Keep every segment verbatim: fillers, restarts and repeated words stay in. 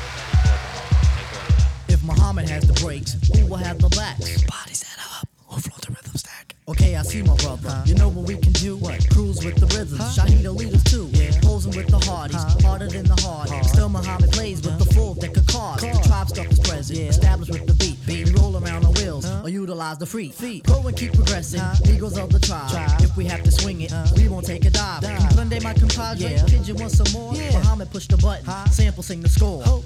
If Muhammad has the breaks, who will have the backs? Bodies that are up, who flow the rhythm stack. Okay, I see my brother. Huh? You know what we can do? What? Cruise with the rhythms. Huh? Shahida lead us too. Yeah. Posing with the hardies, huh? Harder than the hard. Hard. Still Muhammad plays with huh? the full deck of cards. Card. The tribe stuff is present. Yeah. Established with the beat. beat. We roll around on wheels huh? or utilize the free feet. Go and keep progressing. Huh? Eagles of the tribe. tribe. If we have to swing it, huh? we won't take a dive. dive. Sunday, my compadre. Yeah. Kid, you want some more? Yeah. Muhammad push the button. Huh? Sample sing the score. Oh.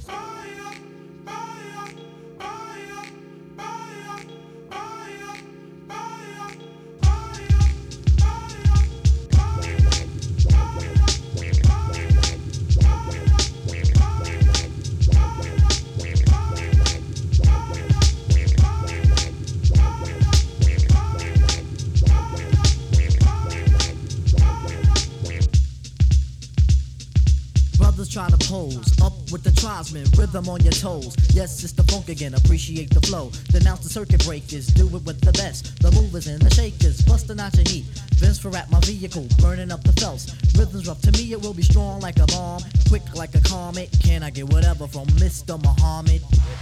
Try to pose up with the tribesmen, rhythm on your toes. Yes, it's the funk again, appreciate the flow. Denounce the circuit breakers, do it with the best. The movers and the shakers, bustin' out your heat. Vince for at my vehicle, burning up the felts. Rhythms rough, to me it will be strong like a bomb, quick like a comet. Can I get whatever from Mister Muhammad?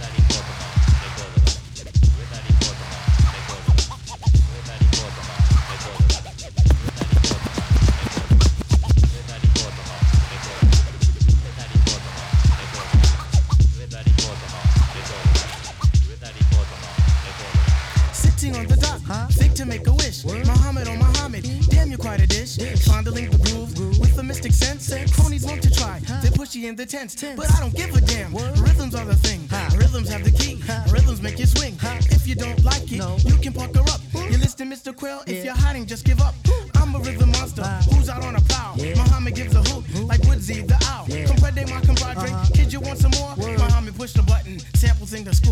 On the dock, huh? Think to make a wish. Word? Muhammad on Muhammad, damn you quite a dish. dish. Fondling the groove, groove with a mystic sense. sense. Cronies want to try, huh? They pushy in the tents, Tense. But I don't give a damn. Word? Rhythms are the thing, huh? Rhythms have the key. Huh? Rhythms make you swing. Huh? If you don't like it, no. you can pucker up. Woo. You listen, Mister Quill. If yeah. you're hiding, just give up. I'm a rhythm monster wow. who's out on a prowl. Yeah. Muhammad gives a hoot Woo. like Woodsy the owl. Yeah. Comprende my compadre, uh-huh. kid, you want some more? Word. Muhammad push the button, sample sing the